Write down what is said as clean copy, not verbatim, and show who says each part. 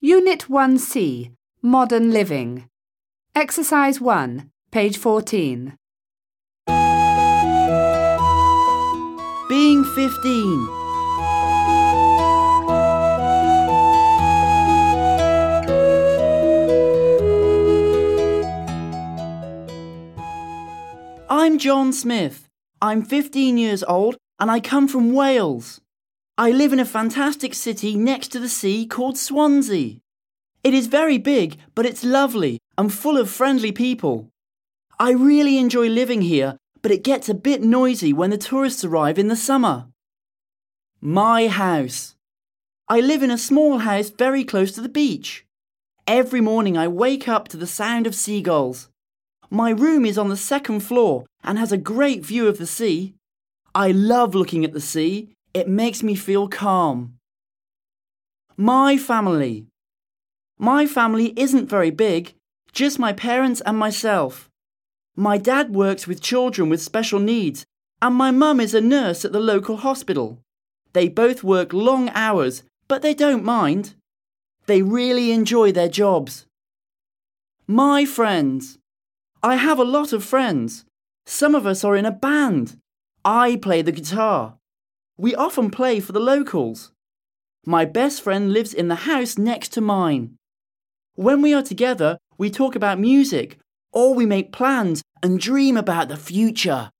Speaker 1: Unit 1C, Modern Living. Exercise 1, page 14.
Speaker 2: Being 15. I'm John Smith. I'm 15 years old and I come from Wales. I live in a fantastic city next to the sea called Swansea. It is very big, but it's lovely and full of friendly people. I really enjoy living here, but it gets a bit noisy when the tourists arrive in the summer. My house. I live in a small house very close to the beach. Every morning I wake up to the sound of seagulls. My room is on the second floor and has a great view of the sea. I love looking at the sea. It makes me feel calm. My family. My family isn't very big, just my parents and myself. My dad works with children with special needs, and my mum is a nurse at the local hospital. They both work long hours, but they don't mind. They really enjoy their jobs. My friends. I have a lot of friends. Some of us are in a band. I play the guitar. We often play for the locals. My best friend lives in the house next to mine. When we are together, we talk about music, or we make plans and dream about the future.